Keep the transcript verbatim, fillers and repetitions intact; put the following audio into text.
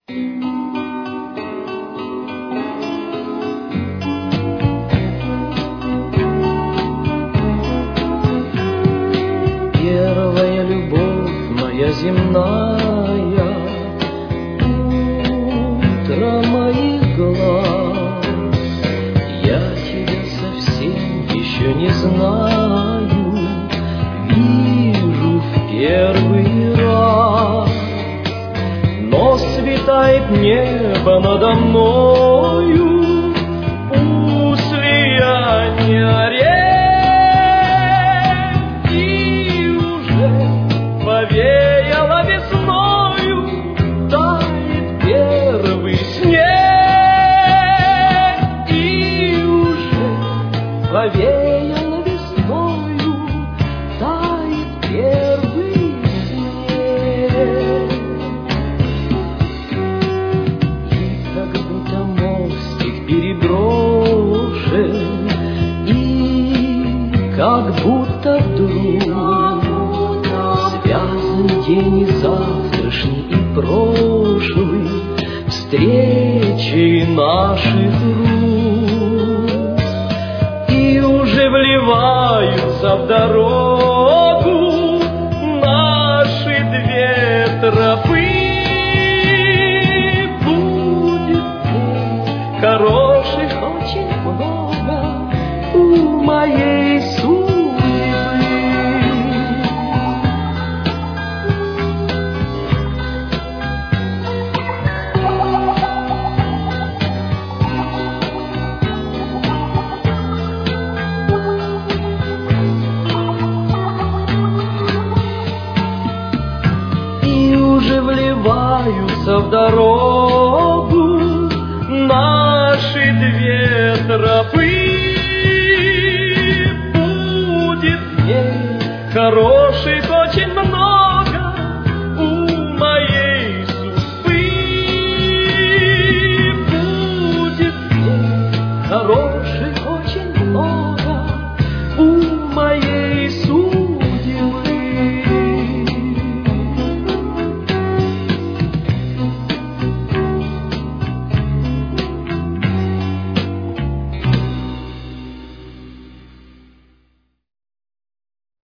Первая любовь моя земная, утро моих глаз. Я тебя совсем еще не знаю, вижу в первый раз. Но светает небо надо мною, у слияния рек. Повеяло весною, тает первый снег, и уже повеяло весною, тает первый снег. И как будто мостик переброшен, и как будто вдруг связан день и завтрашний, и прошлый встречи наших рук. И уже вливаются в дорогу наши две тропы. Будет дней хороших очень много у моей судьбы. Уже вливаются в дорогу наши две тропы. Будет дней хороших очень много